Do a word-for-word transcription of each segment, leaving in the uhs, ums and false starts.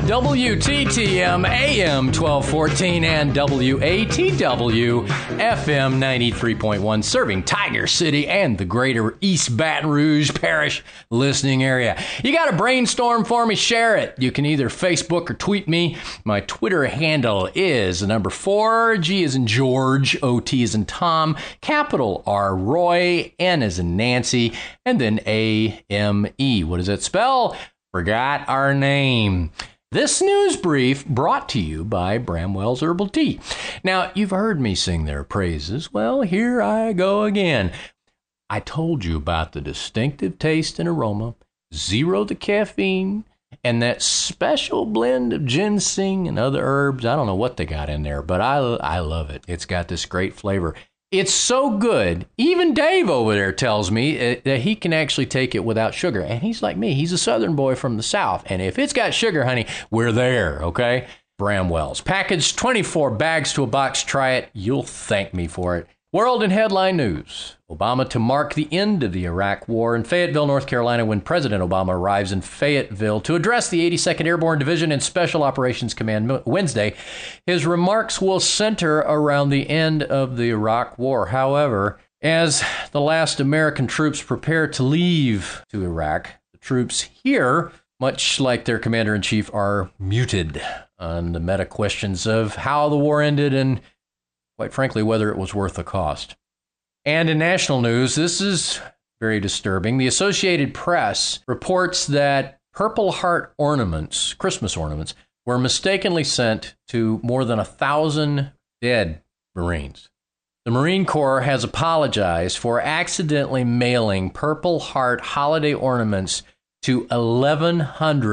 W T T M A M twelve fourteen and W A T W F M ninety-three point one, serving Tiger City and the greater East Baton Rouge Parish listening area. You got a brainstorm for me? Share it. You can either Facebook or tweet me. My Twitter handle is the number four, G as in George, O T as in Tom, capital R Roy, N as in Nancy, and then A M E. What does that spell? Forgot our name. This news brief brought to you by Bramwell's Herbal Tea. Now, you've heard me sing their praises. Well, here I go again. I told you about the distinctive taste and aroma, zero the caffeine, and that special blend of ginseng and other herbs. I don't know what they got in there, but I, I love it. It's got this great flavor. It's so good. Even Dave over there tells me that he can actually take it without sugar. And he's like me. He's a Southern boy from the South. And if it's got sugar, honey, we're there, okay? Bramwell's. Package twenty-four bags to a box. Try it. You'll thank me for it. World and headline news. Obama to mark the end of the Iraq War in Fayetteville, North Carolina, when President Obama arrives in Fayetteville to address the eighty-second Airborne Division and Special Operations Command Wednesday. His remarks will center around the end of the Iraq War. However, as the last American troops prepare to leave to Iraq, the troops here, much like their commander-in-chief, are muted on the meta questions of how the war ended and, quite frankly, whether it was worth the cost. And in national news, this is very disturbing. The Associated Press reports that Purple Heart ornaments, Christmas ornaments, were mistakenly sent to more than a thousand dead Marines. The Marine Corps has apologized for accidentally mailing Purple Heart holiday ornaments to eleven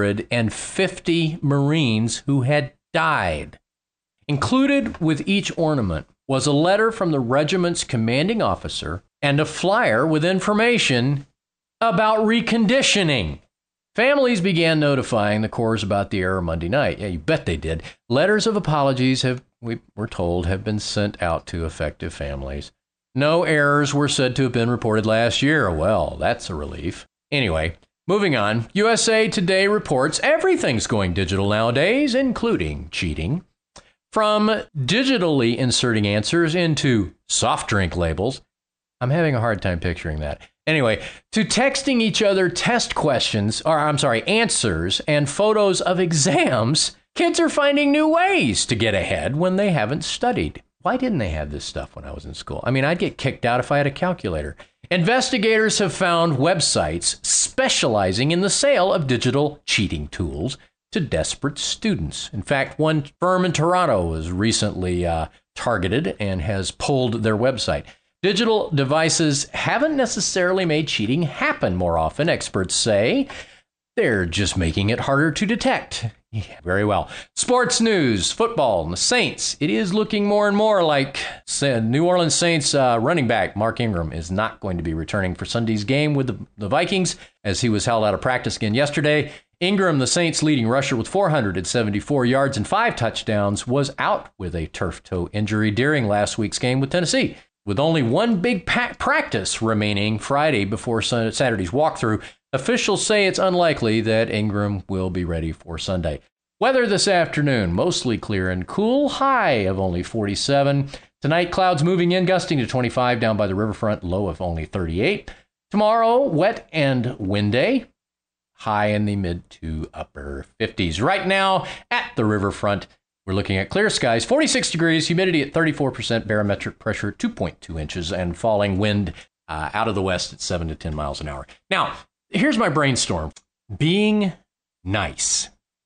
fifty Marines who had died. Included with each ornament was a letter from the regiment's commanding officer and a flyer with information about reconditioning. Families began notifying the Corps about the error Monday night. Yeah, you bet they did. Letters of apologies have, we were told, have been sent out to affected families. No errors were said to have been reported last year. Well, that's a relief. Anyway, moving on. U S A Today reports everything's going digital nowadays, including cheating. From digitally inserting answers into soft drink labels. I'm having a hard time picturing that. Anyway, to texting each other test questions, or I'm sorry, answers and photos of exams, kids are finding new ways to get ahead when they haven't studied. Why didn't they have this stuff when I was in school? I mean, I'd get kicked out if I had a calculator. Investigators have found websites specializing in the sale of digital cheating tools to desperate students. In fact, one firm in Toronto was recently uh, targeted and has pulled their website. Digital devices haven't necessarily made cheating happen more often, experts say. They're just making it harder to detect. Yeah, very well. Sports news, football, and the Saints. It is looking more and more like New Orleans Saints uh, running back Mark Ingram is not going to be returning for Sunday's game with the, the Vikings, as he was held out of practice again yesterday. Ingram, the Saints' leading rusher with four hundred seventy-four yards and five touchdowns, was out with a turf toe injury during last week's game with Tennessee. With only one big pack practice remaining Friday before Saturday's walkthrough, officials say it's unlikely that Ingram will be ready for Sunday. Weather this afternoon, mostly clear and cool, high of only forty-seven. Tonight, clouds moving in, gusting to twenty-five down by the riverfront, low of only thirty-eight. Tomorrow, wet and windy, high in the mid to upper fifties. Right now, at the riverfront, we're looking at clear skies, forty-six degrees, humidity at thirty-four percent, barometric pressure two point two inches, and falling wind uh, out of the west at seven to ten miles an hour. Now, here's my brainstorm. Being nice.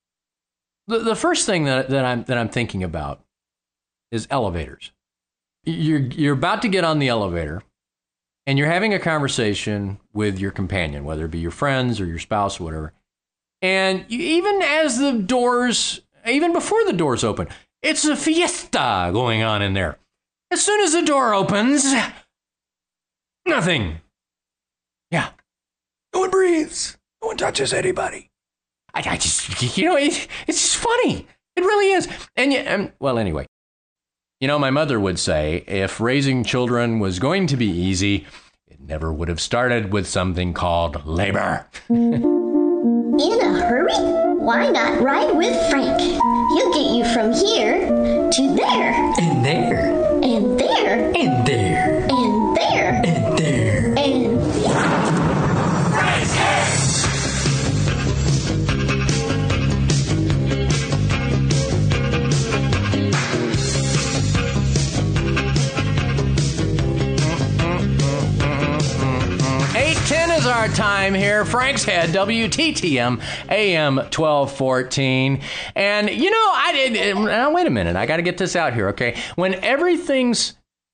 The, the first thing that, that I'm that I'm thinking about is elevators. You're you're about to get on the elevator, and you're having a conversation with your companion, whether it be your friends or your spouse or whatever. And you, even as the doors, even before the doors open, it's a fiesta going on in there. As soon as the door opens, nothing. Yeah. No one breathes. No one touches anybody. I, I just, you know, it, it's just funny. It really is. And, you, um, well, anyway, you know, my mother would say, if raising children was going to be easy, it never would have started with something called labor. In a hurry? Why not ride with Frank? He'll get you from here to there. And there. And there. And there. And there. And there. And... Frank's Head! eight ten is our time here. Frank's Head, W T T M, A M twelve fourteen. And, you know, I did... Now, wait a minute. I got to get this out here, okay? When everything's...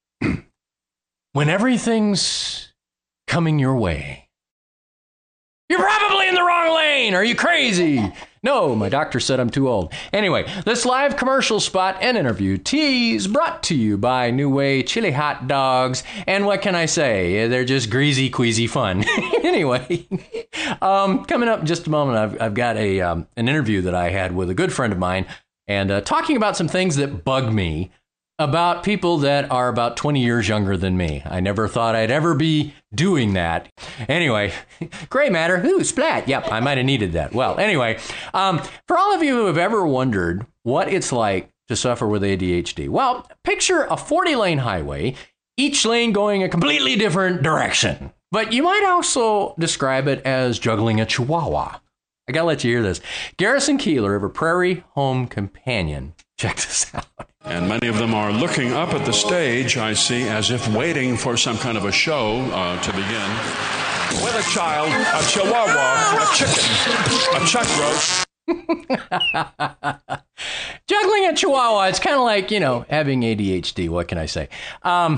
when everything's coming your way, you're probably in the wrong lane. Are you crazy? No, my doctor said I'm too old. Anyway, this live commercial spot and interview tease brought to you by New Way Chili Hot Dogs. And what can I say? They're just greasy, queasy fun. Anyway, um, coming up in just a moment, I've, I've got a um, an interview that I had with a good friend of mine and uh, talking about some things that bug me about people that are about twenty years younger than me. I never thought I'd ever be doing that. Anyway, gray matter. Ooh, splat. Yep, I might have needed that. Well, anyway, um, for all of you who have ever wondered what it's like to suffer with A D H D, well, picture a forty-lane highway, each lane going a completely different direction. But you might also describe it as juggling a chihuahua. I gotta let you hear this. Garrison Keillor of a Prairie Home Companion. Check this out. And many of them are looking up at the stage, I see, as if waiting for some kind of a show uh, to begin. With a child, a chihuahua, a chicken, a chuck roast. Juggling a chihuahua, it's kind of like, you know, having A D H D. What can I say? Um,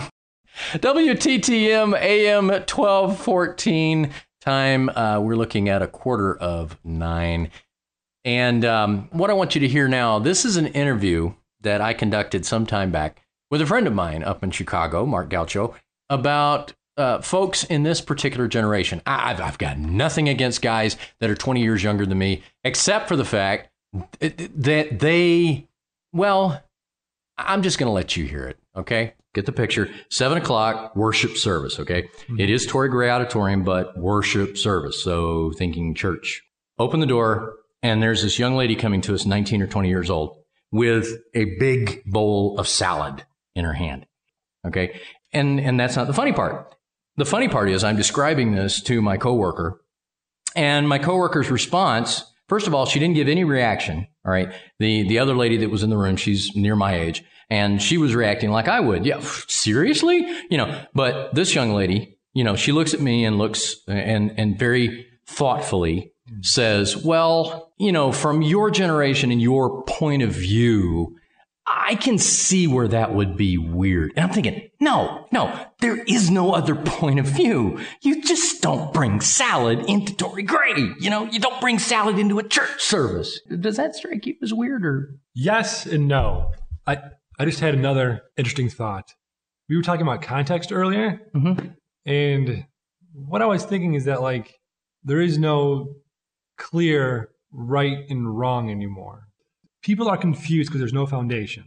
W T T M A M twelve fourteen time. Uh, we're looking at a quarter of nine. And um, what I want you to hear now, this is an interview that I conducted some time back with a friend of mine up in Chicago, Mark Gaucho, about uh, folks in this particular generation. I've, I've got nothing against guys that are twenty years younger than me, except for the fact that they, well, I'm just going to let you hear it, okay? Get the picture. Seven o'clock, worship service, okay? Mm-hmm. It is Torrey Gray Auditorium, but worship service, so thinking church. Open the door, and there's this young lady coming to us, nineteen or twenty years old, with a big bowl of salad in her hand, okay? And and that's not the funny part. The funny part is I'm describing this to my coworker, and my coworker's response, first of all, she didn't give any reaction, all right? The the other lady that was in the room, she's near my age, and she was reacting like I would. Yeah, seriously? You know, but this young lady, you know, she looks at me and looks and and very thoughtfully says, well, you know, from your generation and your point of view, I can see where that would be weird. And I'm thinking, no, no, there is no other point of view. You just don't bring salad into Torrey Gray. You know, you don't bring salad into a church service. Does that strike you as weird or? Yes and no. I, I just had another interesting thought. We were talking about context earlier. Mm-hmm. And what I was thinking is that, like, there is no clear right and wrong anymore. People are confused because there's no foundation.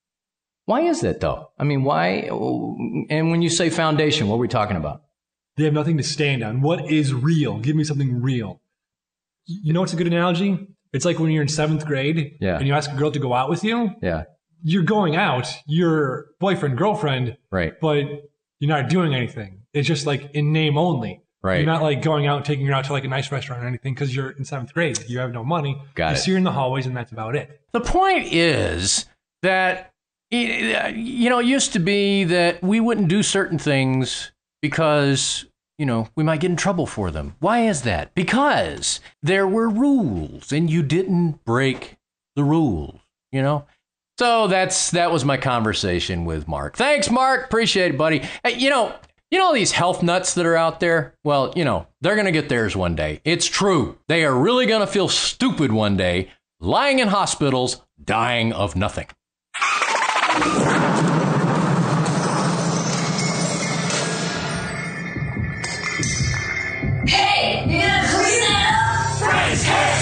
Why is that, though? I mean, why? And when you say foundation, what are we talking about? They have nothing to stand on. What is real? Give me something real. You know what's a good analogy? It's like when you're in seventh grade yeah. and you ask a girl to go out with you. Yeah. You're going out, you're boyfriend, girlfriend, right? But you're not doing anything. It's just like in name only. Right. You're not like going out and taking her out to like a nice restaurant or anything because you're in seventh grade. You have no money. Got you it. see her in the hallways and that's about it. The point is that, you know, it used to be that we wouldn't do certain things because, you know, we might get in trouble for them. Why is that? Because there were rules and you didn't break the rules, you know? So that's that was my conversation with Mark. Thanks, Mark. Appreciate it, buddy. Hey, you know, You know these health nuts that are out there? Well, you know, they're going to get theirs one day. It's true. They are really going to feel stupid one day, lying in hospitals, dying of nothing. Hey, you gonna clean that up? Frank's Head!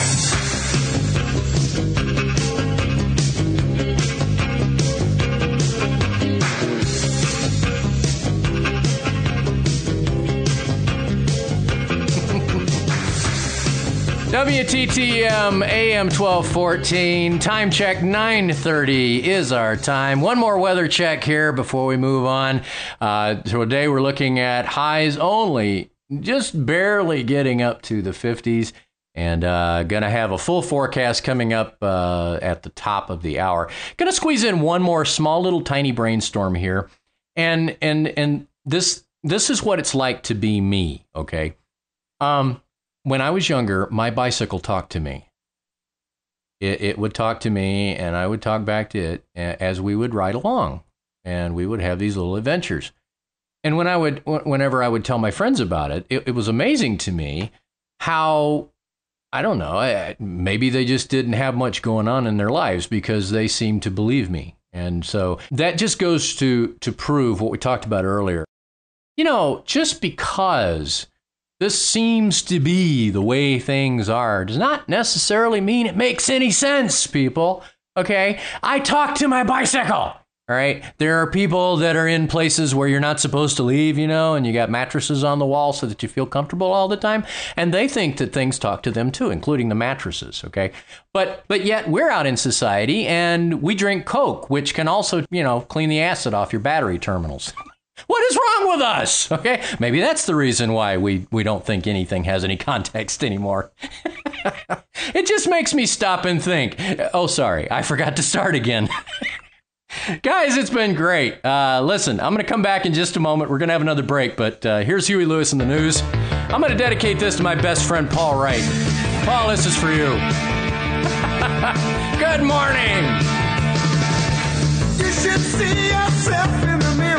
W T T M A M twelve fourteen. Time check nine thirty is our time. One more weather check here before we move on. Uh, today we're looking at highs only, just barely getting up to the fifties. And uh, going to have a full forecast coming up uh, at the top of the hour. Going to squeeze in one more small little tiny brainstorm here. And and and this this is what it's like to be me, okay? Um, when I was younger, my bicycle talked to me. It, it would talk to me, and I would talk back to it as we would ride along. And we would have these little adventures. And when I would, whenever I would tell my friends about it, it, it was amazing to me how... I don't know, maybe they just didn't have much going on in their lives because they seemed to believe me. And so that just goes to, to prove what we talked about earlier. You know, just because this seems to be the way things are does not necessarily mean it makes any sense, people. Okay? I talk to my bicycle. All right. There are people that are in places where you're not supposed to leave, you know, and you got mattresses on the wall so that you feel comfortable all the time. And they think that things talk to them, too, including the mattresses. OK, but but yet we're out in society and we drink Coke, which can also, you know, clean the acid off your battery terminals. What is wrong with us? OK, maybe that's the reason why we we don't think anything has any context anymore. It just makes me stop and think. Oh, sorry, I forgot to start again. Guys, it's been great. Uh, listen, I'm going to come back in just a moment. We're going to have another break, but uh, here's Huey Lewis in the news. I'm going to dedicate this to my best friend, Paul Wright. Paul, this is for you. Good morning. You should see yourself in the mirror.